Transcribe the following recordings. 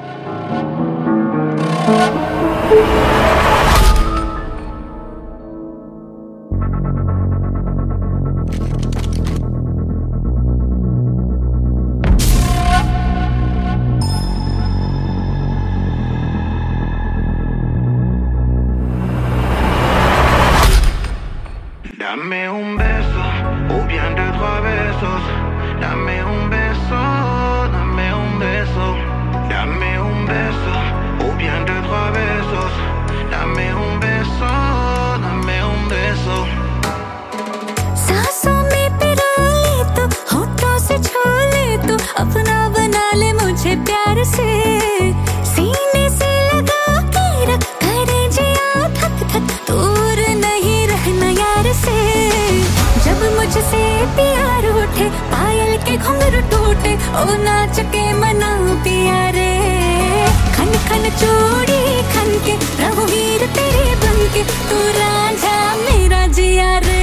Dame un beso, o bien de trois besos. Dame un beso, dame un beso. Dame un beso, o bien de trois besos. Dame un beso, dame un beso. सांसों में पिला ले तो, होठों से छू ले तो, अपना बना ले मुझे प्यार से। सीने से लगा के रख, करे जिया थक थक, दूर नहीं रहना यार से। जब मुझसे प्यार उठे, पायल के घुंघरू टूटे, ओ नाच के मना पिया रे। खन खन चूड़ी खन के रहूं हीर तेरे बन के, तू रांझा मेरा जिया रे।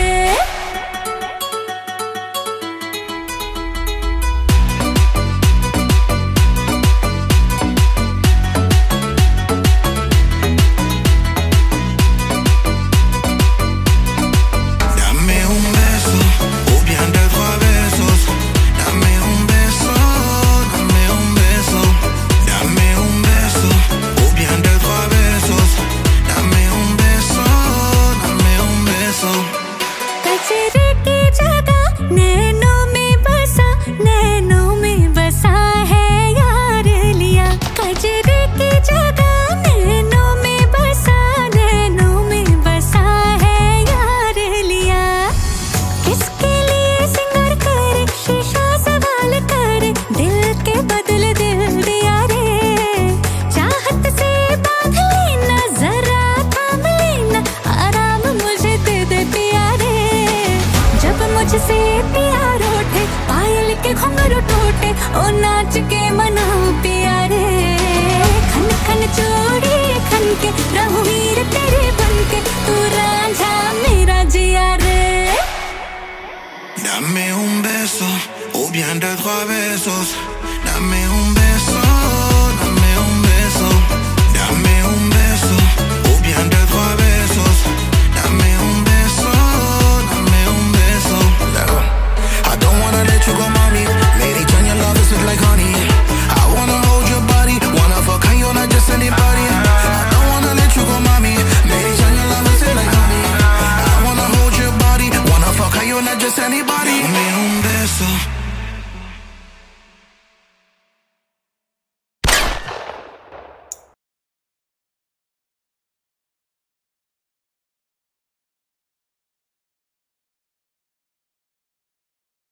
कचरे की जगह नैनों में बसा, नैनों में बसा है यार लिया। कचरे की जगह नैनों में बसा, नैनों में बसा है यार लिया। किसके लिए सिंगार करे, शीशा सवाल करे, दिल के बदले दिल दिया रे। चाहत से बांध लेना, जरा थाम लेना, आराम मुझे दे दे पिया रे। जब मुझसे प्यार उठे, पायल के घुंघरू टूटे, ओ नाच के मना पिया रे। खन खन चूड़ी खन के रहूं हीर तेरे बन के, तू रांझा मेरा जिया रे। Dame un beso, o bien de trois besos. Dame un beso.